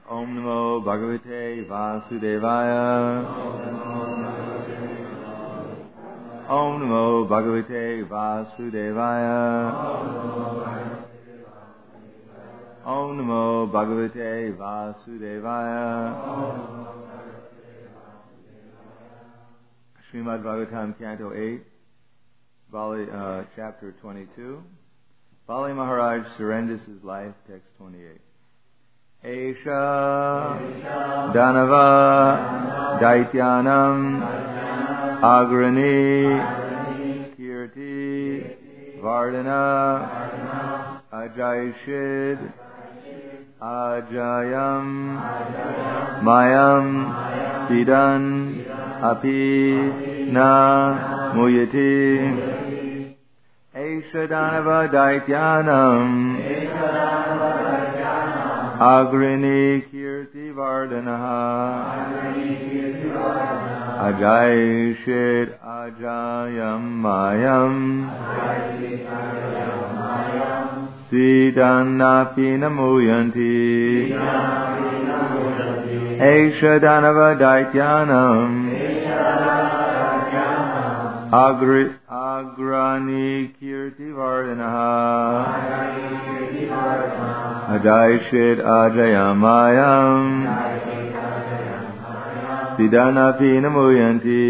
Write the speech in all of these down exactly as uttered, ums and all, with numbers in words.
Om Namo Bhagavate Vasudevaya. Om Namo Bhagavate Vasudevaya. Om Namo Bhagavate Vasudevaya. Srimad Bhagavatam, Canto eight, Bali, uh, Chapter twenty-two. Bali Maharaj surrenders his life, text twenty-eight. Esha Danava Daityanam Agrani Kirti Vardhana Ajayashid Ajayam Mayam Siddhan Api Na Muyati Esha Danava Daityanam Agrini Kirti Vardhanaha Ajayashid Ajayam Mayam Siddhanapi Namuyanti Esha Danava Daityanam Agri Agrani Kirti Vardhanaha Ajayashid Ajayamayam Siddhanapi Namuyanti.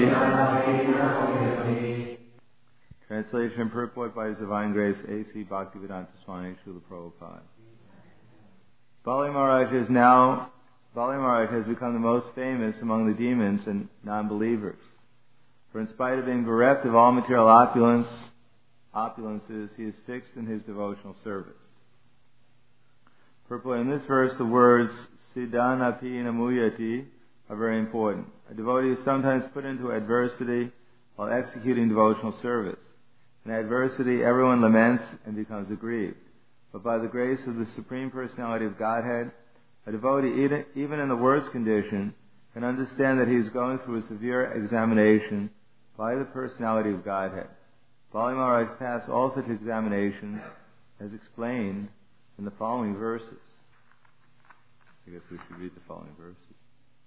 Translation and purport by His Divine Grace A C Bhaktivedanta Swami Srila Prabhupada. Bali Maharaj is now, Bali Maharaj has become the most famous among the demons and non-believers. For in spite of being bereft of all material opulence, opulences, he is fixed in his devotional service. Purport: in this verse, the words Siddhanapi Namuyati are very important. A devotee is sometimes put into adversity while executing devotional service. In adversity, everyone laments and becomes aggrieved. But by the grace of the Supreme Personality of Godhead, a devotee, even in the worst condition, can understand that he is going through a severe examination by the Personality of Godhead. Bali Maharaj passed all such examinations as explained in the following verses. I guess we should read the following verses.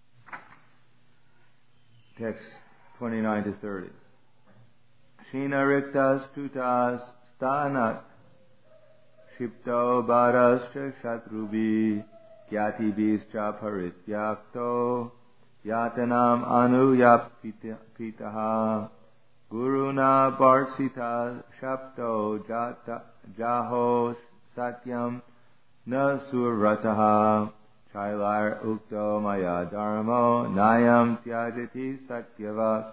Text twenty-nine to thirty. Shina riktas tutas stanat shipto barascha shatrubi gyatibhischa parityakto yatanam anuyapitaha guruna barsita shapto jata jaho satyam na surataha chailar ukto maya dharmo nayam tyajati satyavak.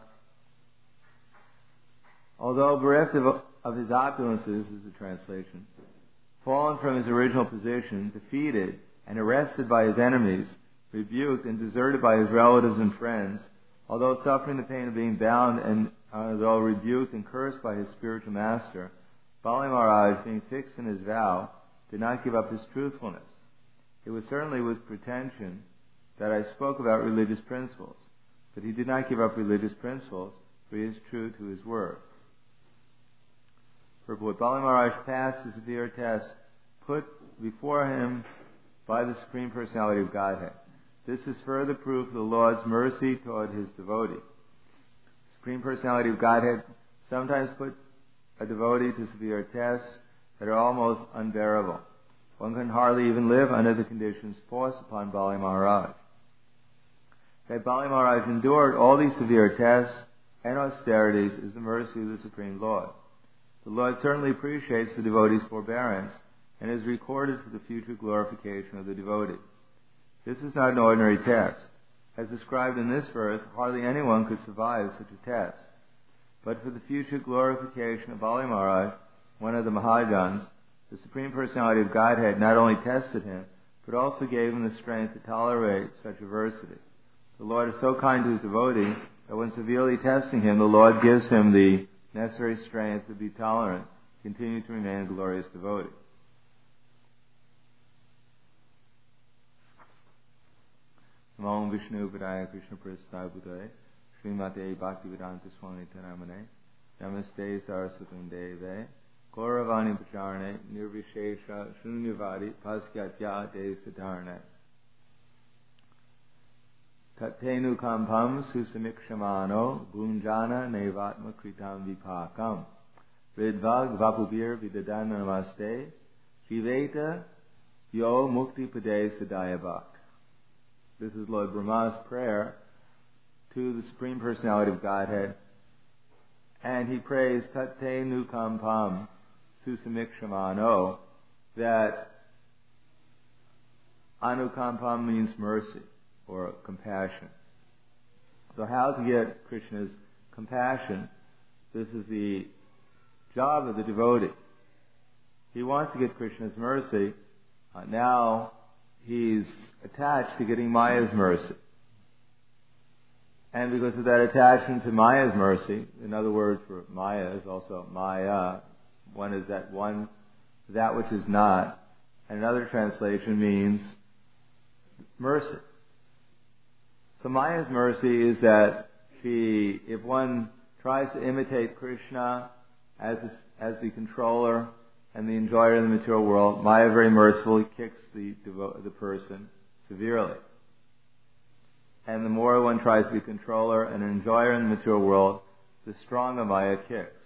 Although bereft of, of his opulences, is the translation, fallen from his original position, defeated and arrested by his enemies, rebuked and deserted by his relatives and friends, although suffering the pain of being bound and although rebuked and cursed by his spiritual master, Bali Maharaj, being fixed in his vow, did not give up his truthfulness. It was certainly with pretension that I spoke about religious principles, but he did not give up religious principles, for he is true to his word. Purport: Bali Maharaj passed the severe test put before him by the Supreme Personality of Godhead. This is further proof of the Lord's mercy toward his devotee. The Supreme Personality of Godhead sometimes put a devotee to severe tests that are almost unbearable. One can hardly even live under the conditions forced upon Bali Maharaj. That Bali Maharaj endured all these severe tests and austerities is the mercy of the Supreme Lord. The Lord certainly appreciates the devotee's forbearance and is recorded for the future glorification of the devotee. This is not an ordinary test. As described in this verse, hardly anyone could survive such a test. But for the future glorification of Bali Maharaj, one of the Mahajans, the Supreme Personality of Godhead not only tested him, but also gave him the strength to tolerate such adversity. The Lord is so kind to his devotee that when severely testing him, the Lord gives him the necessary strength to be tolerant, continue to remain a glorious devotee. Namo Vishnu Padaya Krishna Prasthaya Bhutaya Srimate Bhaktivedanta Swami Taramane Namaste Saraswatam Deve Gauravani Pacharane Nirvishesha Shunyavadi Paskatya De Siddharne. Tatenu kampam susamikshamano bhunjana nevatma kritam vipakam Ridvag vapubir vidadana namaste Jiveta yo mukti pade sadayabhak. This is Lord Brahma's prayer to the Supreme Personality of Godhead. And he prays Tatenu kampam susamikshamano, that anukampam means mercy or compassion. So how to get Krishna's compassion? This is the job of the devotee. He wants to get Krishna's mercy. Uh, now he's attached to getting Maya's mercy. And because of that attachment to Maya's mercy, another word for Maya is also Maya. One is that one, that which is not. And another translation means mercy. So Maya's mercy is that she, if one tries to imitate Krishna as the, as the controller and the enjoyer of the material world, Maya very mercifully kicks the the person severely. And the more one tries to be a controller and an enjoyer in the material world, the stronger Maya kicks.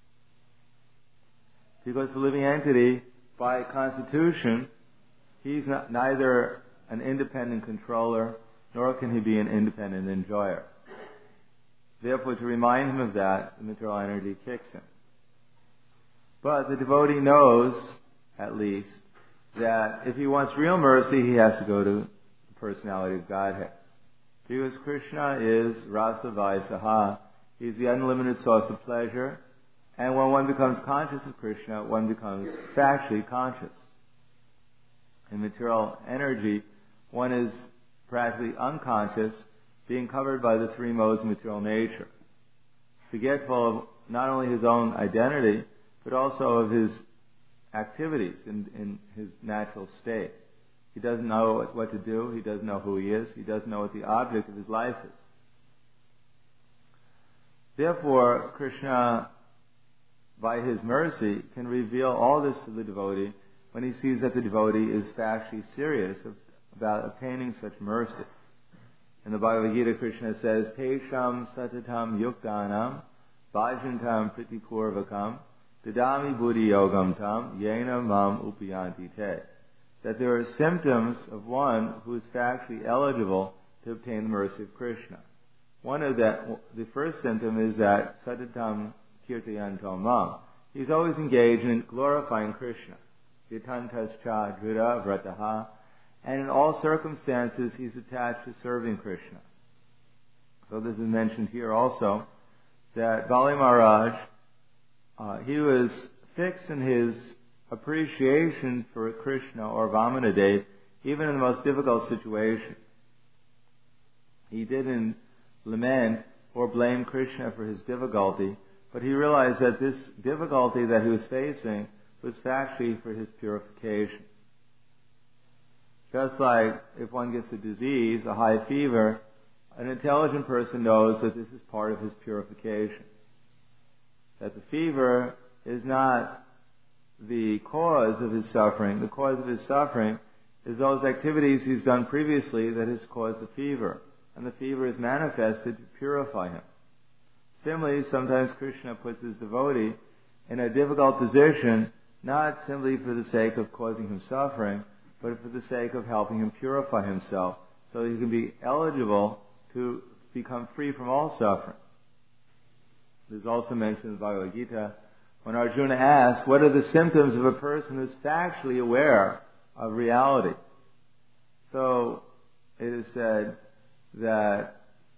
Because the living entity, by constitution, he's not, neither an independent controller, nor can he be an independent enjoyer. Therefore, to remind him of that, the material energy kicks him. But the devotee knows, at least, that if he wants real mercy, he has to go to the personality of Godhead. Because Krishna is Rasa Vaisaha. He's the unlimited source of pleasure. And when one becomes conscious of Krishna, one becomes factually conscious. In material energy, one is practically unconscious, being covered by the three modes of material nature. Forgetful of not only his own identity, but also of his activities in, in his natural state. He doesn't know what, what to do. He doesn't know who he is. He doesn't know what the object of his life is. Therefore, Krishna, by his mercy, can reveal all this to the devotee when he sees that the devotee is factually serious about obtaining such mercy. In the Bhagavad Gita, Krishna says, Tesham satatam yuktanam bhajantam pritipurvakam dadami buddhi yogam tam yena mam upayanti te. That there are symptoms of one who is factually eligible to obtain the mercy of Krishna. One of that, the first symptom is that satatam kirtayantam mam. He's always engaged in glorifying Krishna. Yatantascha drita vrataha. And in all circumstances, he's attached to serving Krishna. So this is mentioned here also, that Bali Maharaj, uh, he was fixed in his appreciation for Krishna or Vamanadev, even in the most difficult situation. He didn't lament or blame Krishna for his difficulty, but he realized that this difficulty that he was facing was factually for his purification. Just like if one gets a disease, a high fever, an intelligent person knows that this is part of his purification. That the fever is not the cause of his suffering. The cause of his suffering is those activities he's done previously that has caused the fever. And the fever is manifested to purify him. Similarly, sometimes Krishna puts his devotee in a difficult position, not simply for the sake of causing him suffering, but for the sake of helping him purify himself, so that he can be eligible to become free from all suffering. This is also mentioned in the Bhagavad Gita, when Arjuna asked, what are the symptoms of a person who is factually aware of reality? So, it is said that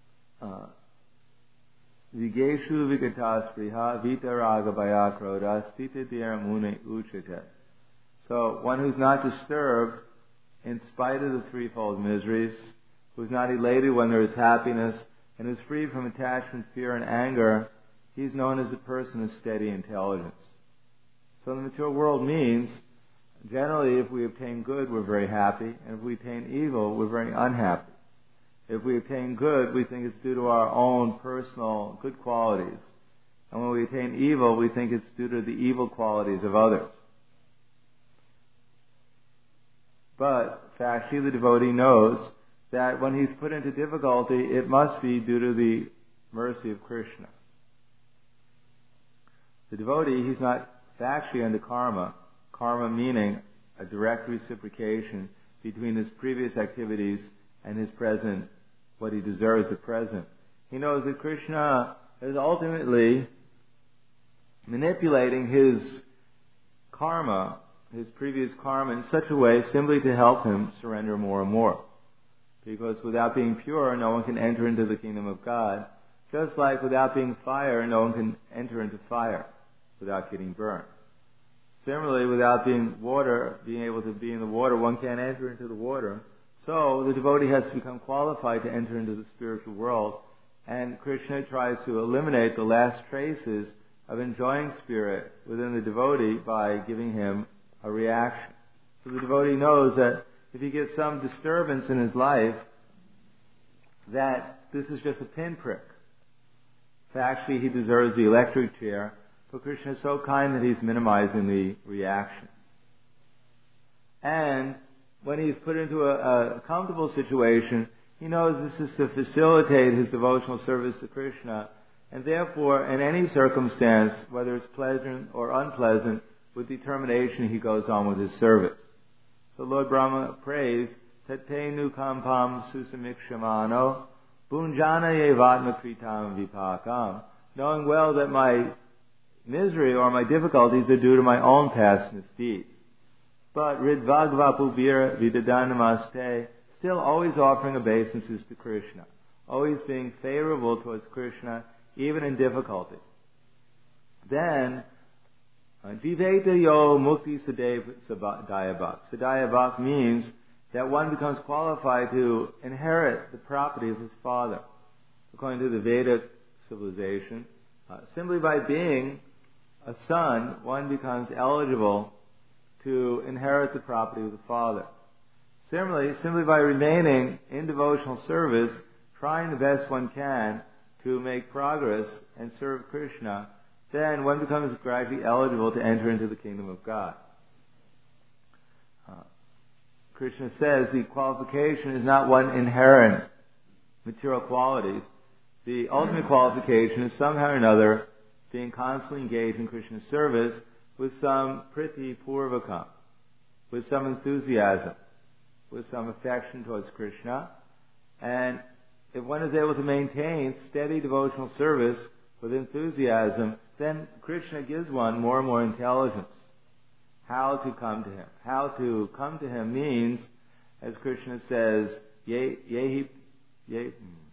Vigeshu Vigatas Priha Vita Raga Bhaya Krodha Stita Dhyara Mune Uchita. So, one who's not disturbed in spite of the threefold miseries, who's not elated when there is happiness, and is free from attachment, fear, and anger, he's known as a person of steady intelligence. So the material world means, generally, if we obtain good, we're very happy, and if we attain evil, we're very unhappy. If we attain good, we think it's due to our own personal good qualities. And when we attain evil, we think it's due to the evil qualities of others. But, factually, the devotee knows that when he's put into difficulty, it must be due to the mercy of Krishna. The devotee, he's not factually under karma, karma meaning a direct reciprocation between his previous activities and his present, what he deserves at present. He knows that Krishna is ultimately manipulating his karma, his previous karma, in such a way simply to help him surrender more and more. Because without being pure, no one can enter into the kingdom of God. Just like without being fire, no one can enter into fire without getting burned. Similarly, without being water, being able to be in the water, one can't enter into the water. So the devotee has to become qualified to enter into the spiritual world. And Krishna tries to eliminate the last traces of enjoying spirit within the devotee by giving him a reaction. So the devotee knows that if he gets some disturbance in his life, that this is just a pinprick. Factually, he deserves the electric chair, but Krishna is so kind that he's minimizing the reaction. And when he's put into a, a comfortable situation, he knows this is to facilitate his devotional service to Krishna, and therefore, in any circumstance, whether it's pleasant or unpleasant, with determination he goes on with his service. So Lord Brahma prays, Tatenu kampam susamikshamano, bunjana yevatma kritam vipakam, knowing well that my misery or my difficulties are due to my own past misdeeds. But ridvagvapubira vidadanamaste, still always offering obeisances to Krishna, always being favorable towards Krishna, even in difficulty. Then, Jiveta yo mukti sadayabhak. Sadayabhak means that one becomes qualified to inherit the property of his father. According to the Vedic civilization, uh, simply by being a son, one becomes eligible to inherit the property of the father. Similarly, simply by remaining in devotional service, trying the best one can to make progress and serve Krishna, then one becomes gradually eligible to enter into the kingdom of God. Uh, Krishna says the qualification is not one inherent material qualities. The ultimate qualification is somehow or another being constantly engaged in Krishna's service with some priti purvakam, with some enthusiasm, with some affection towards Krishna. And if one is able to maintain steady devotional service with enthusiasm, then Krishna gives one more and more intelligence. How to come to Him. How to come to Him means, as Krishna says, ye, yehi, ye,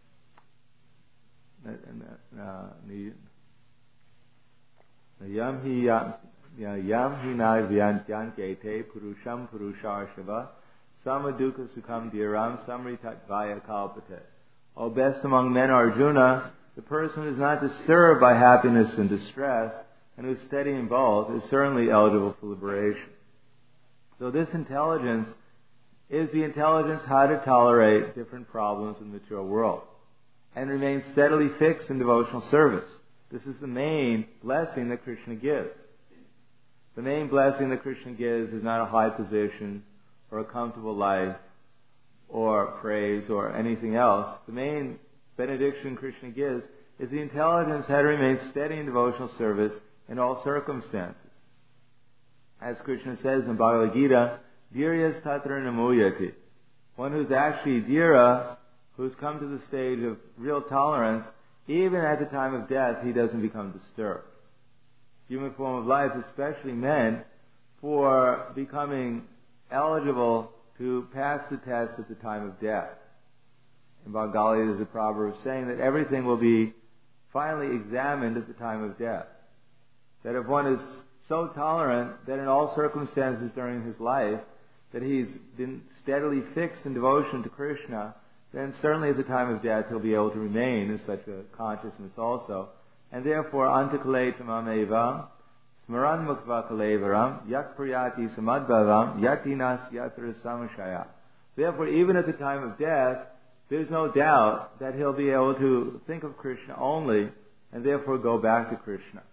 yam hi yam hi na vyantyam kete purusham purusharshava samaduka sukham dhiram samritat vaya kalpate. O best among men, Arjuna, the person who is not disturbed by happiness and distress, and who is steady in both, is certainly eligible for liberation. So this intelligence is the intelligence how to tolerate different problems in the material world, and remain steadily fixed in devotional service. This is the main blessing that Krishna gives. The main blessing that Krishna gives is not a high position, or a comfortable life, or praise, or anything else. The main benediction Krishna gives is the intelligence how to remain steady in devotional service in all circumstances. As Krishna says in Bhagavad Gita, Dhiryas tatra namuyati. One who's actually dhira, who's come to the stage of real tolerance, even at the time of death, he doesn't become disturbed. Human form of life, especially men, for becoming eligible to pass the test at the time of death. In Bengali, there's a proverb saying that everything will be finally examined at the time of death. That if one is so tolerant that in all circumstances during his life that he's been steadily fixed in devotion to Krishna, then certainly at the time of death he'll be able to remain in such a consciousness also. And therefore, antakale tamameva, smaran mukva kalevaram, yak priyati samadbhavam, yatinas yatra samashaya. Therefore, even at the time of death, there's no doubt that he'll be able to think of Krishna only, and therefore go back to Krishna.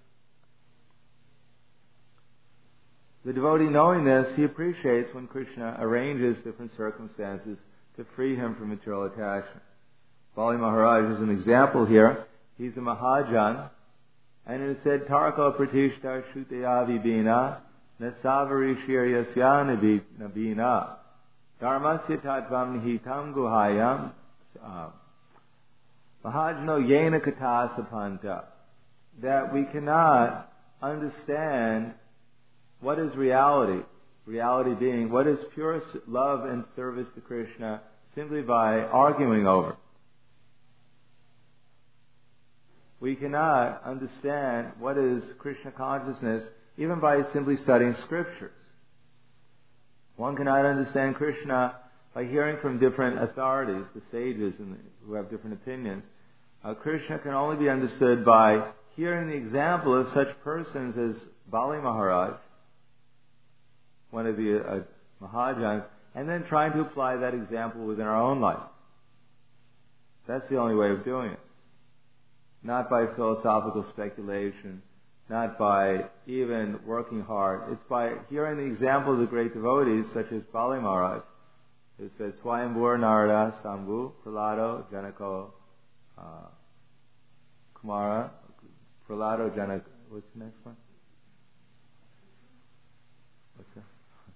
The devotee, knowing this, he appreciates when Krishna arranges different circumstances to free him from material attachment. Bali Maharaj is an example here. He's a Mahajan, and it said, Tarako Pratishta Shuteyavi Bina Nasavari Shiryasyana Nabina Dharmasya Tatvam Nihitam Guhayam Mahajno Yena Katasapanta. That we cannot understand what is reality. Reality being what is pure love and service to Krishna simply by arguing over. We cannot understand what is Krishna consciousness even by simply studying scriptures. One cannot understand Krishna by hearing from different authorities, the sages and the, who have different opinions. Uh, Krishna can only be understood by hearing the example of such persons as Bali Maharaj, one of the uh, Mahajans, and then trying to apply that example within our own life. That's the only way of doing it. Not by philosophical speculation, not by even working hard. It's by hearing the example of the great devotees, such as Bali Maharaj, who says, Swayambhur Narada Sambhu Prahlado Janako uh, Kumara Prahlado Janaka. What's the next one? What's that?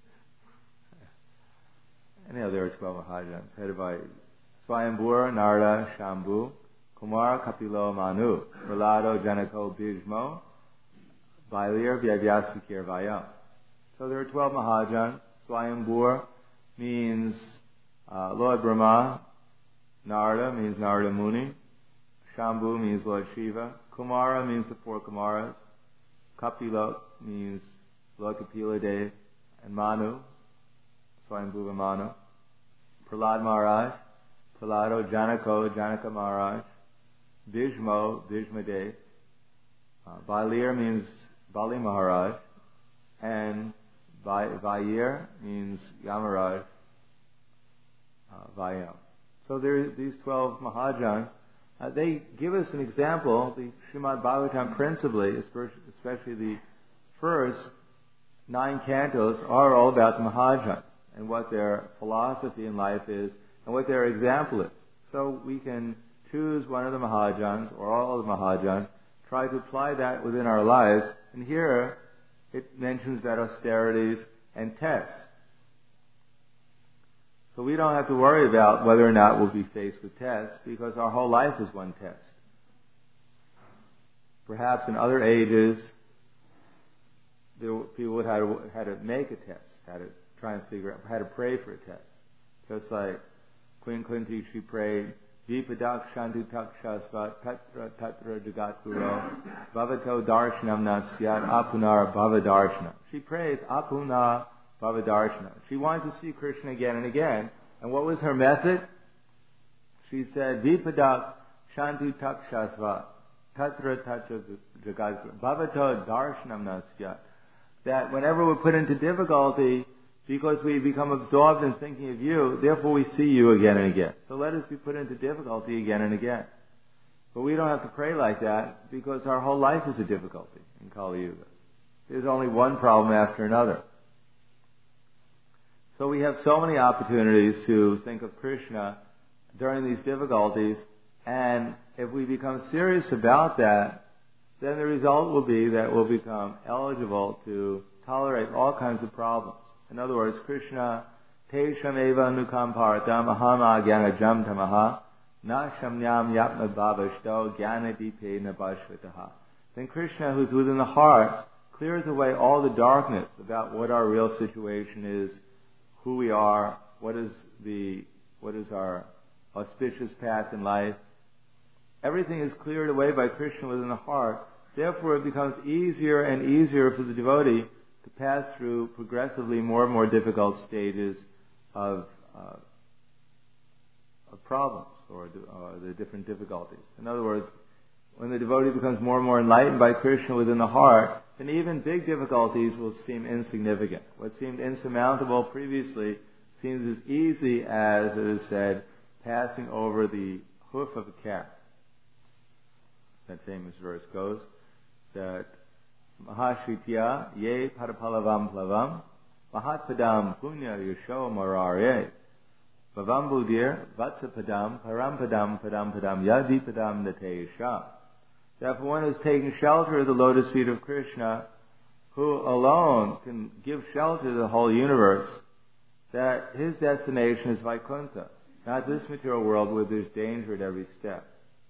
Anyhow, there are twelve Mahajans, headed by Swayambhur Narada Shambhu Kumar Kapilo Manu, Prahlado Janako Bhishmo, Bailir Vyavyasakir Vayam. So there are twelve Mahajans. Swayambhur means uh, Lord Brahma. Narada means Narada Muni. Shambhu means Lord Shiva. Kumara means the four Kumaras. Kapilo means Lord Kapila Dev. And Manu, Swayambhuva Manu. Prahlad Maharaj, Prahlado Janako, Janaka Maharaj. Bhishmo, Bhishma Dev. Uh, Bailir means Bali Maharaj. And Vayir means Yamaraj, uh, Vayam. So there are these twelve Mahajans. Uh, they give us an example. The Srimad Bhagavatam principally, especially the first nine cantos, are all about the Mahajans and what their philosophy in life is and what their example is. So we can choose one of the Mahajans or all of the Mahajans, try to apply that within our lives. And here it mentions that austerities and tests. So we don't have to worry about whether or not we'll be faced with tests because our whole life is one test. Perhaps in other ages, there, people would have had to make a test, had to try and figure out, had to pray for a test. Just like Queen Kunti, she prayed, Vipadak Shantu Takshasvat Tatra Tatra Jagat Guru Bhavato Darshanam Natsyat Apunar Bhavadarshana. She prays Apuna Bhavadarshana. She wanted to see Krishna again and again. And what was her method? She said, Vipadak Shantu Takshasvat Tatra Tatra Jagat Guru Bhavato Darshanam Natsyat. That whenever we're put into difficulty, because we become absorbed in thinking of you, therefore we see you again and again. So let us be put into difficulty again and again. But we don't have to pray like that because our whole life is a difficulty in Kali Yuga. There's only one problem after another. So we have so many opportunities to think of Krishna during these difficulties, and if we become serious about that, then the result will be that we'll become eligible to tolerate all kinds of problems. In other words, Krishna, Tesham eva nukam paratam aham agyana jam tamaha na shamnyam yapna bhavashto gyana dipe nabashvataha. Then Krishna, who's within the heart, clears away all the darkness about what our real situation is, who we are, what is the what is our auspicious path in life. Everything is cleared away by Krishna within the heart. Therefore, it becomes easier and easier for the devotee to pass through progressively more and more difficult stages of, uh, of problems or uh, the different difficulties. In other words, when the devotee becomes more and more enlightened by Krishna within the heart, then even big difficulties will seem insignificant. What seemed insurmountable previously seems as easy as, it is said, passing over the hoof of a cat. That famous verse goes that Mahashritya ye parapalavam plavam mahatpadam punya yasho marare Bhavam Buddhir, Vatsa Padam, Param Padam, Padam Padam, Yadi Padam Natesha. Therefore, one who's taking shelter of the lotus feet of Krishna, who alone can give shelter to the whole universe, that his destination is Vaikuntha, not this material world where there's danger at every step.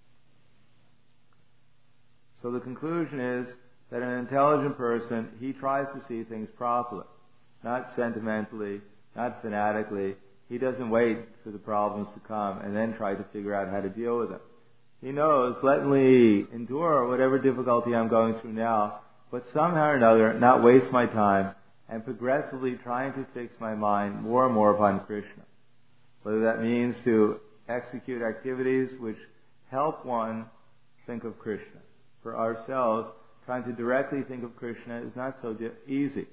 So the conclusion is that an intelligent person, he tries to see things properly, not sentimentally, not fanatically. He doesn't wait for the problems to come and then try to figure out how to deal with them. He knows, let me endure whatever difficulty I'm going through now, but somehow or another not waste my time and progressively trying to fix my mind more and more upon Krishna. Whether that means to execute activities which help one think of Krishna. For ourselves, trying to directly think of Krishna is not so di- easy.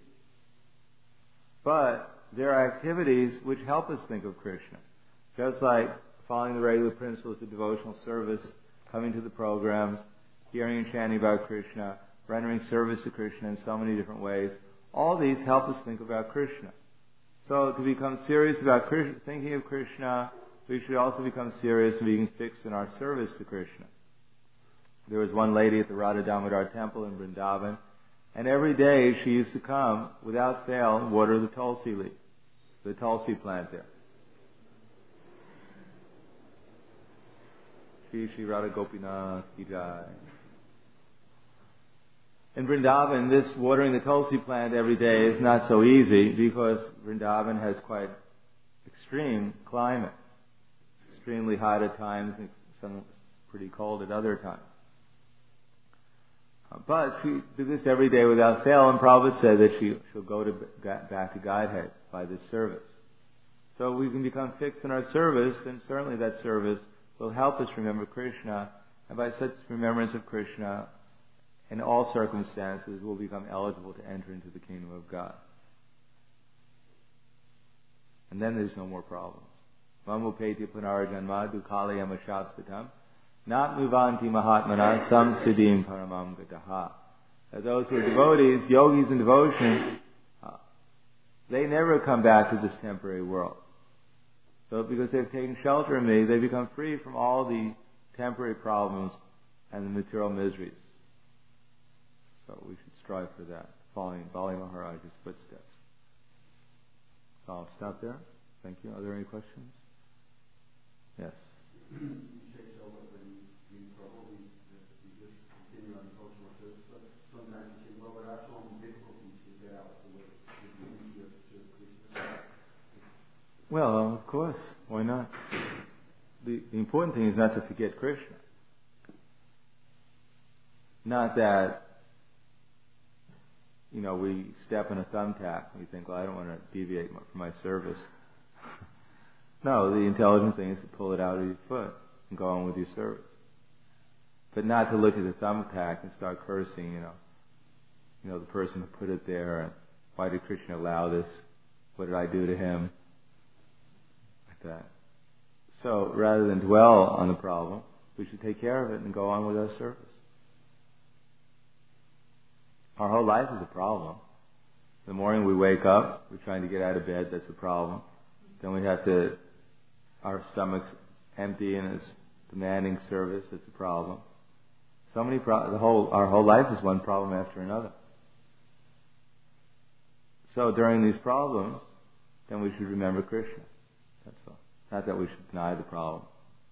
But there are activities which help us think of Krishna. Just like following the regular principles of devotional service, coming to the programs, hearing and chanting about Krishna, rendering service to Krishna in so many different ways. All these help us think about Krishna. So to become serious about Krishna, thinking of Krishna, we should also become serious in being fixed in our service to Krishna. There was one lady at the Radha Damodar temple in Vrindavan, and every day she used to come without fail and water the tulsi leaf, the tulsi plant there. Shri Shri Radha Gopinath Ki Jai. In Vrindavan, this watering the tulsi plant every day is not so easy because Vrindavan has quite extreme climate. It's extremely hot at times and some pretty cold at other times. But she did this every day without fail, and Prabhupada said that she, she'll go to, back to Godhead by this service. So we can become fixed in our service, and certainly that service will help us remember Krishna, and by such remembrance of Krishna, in all circumstances, we'll become eligible to enter into the kingdom of God. And then there's no more problems. Mamupeti punarajanma dukali yamashastatam Nat muvanti mahatmana samsiddhim paramam gataha. Those who are devotees, yogis in devotion, uh, they never come back to this temporary world. So because they've taken shelter in me, they become free from all the temporary problems and the material miseries. So we should strive for that, following Bali Maharaj's footsteps. So I'll stop there. Thank you. Are there any questions? Yes. Well, of course. Why not? The, the important thing is not to forget Krishna. Not that, you know, we step in a thumbtack and we think, well, I don't want to deviate from my service. No, the intelligent thing is to pull it out of your foot and go on with your service. But not to look at the thumbtack and start cursing, you know, you know, the person who put it there, and why did Krishna allow this? What did I do to him? Like that. So rather than dwell on the problem, we should take care of it and go on with our service. Our whole life is a problem. The morning we wake up, we're trying to get out of bed, that's a problem. Then we have to, our stomach's empty and it's demanding service, that's a problem. So many pro- the whole our whole life is one problem after another. So during these problems, then we should remember Krishna. That's all. Not that we should deny the problem.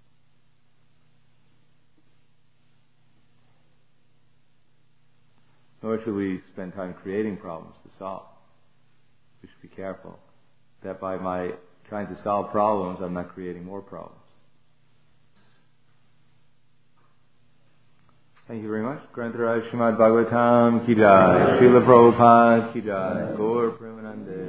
Nor should we spend time creating problems to solve. We should be careful that by my trying to solve problems, I'm not creating more problems. Thank you very much. Grantaraj Srimad Bhagavatam Ki Jai, Srila Prabhupada Ki Jai, Gaur Premanande.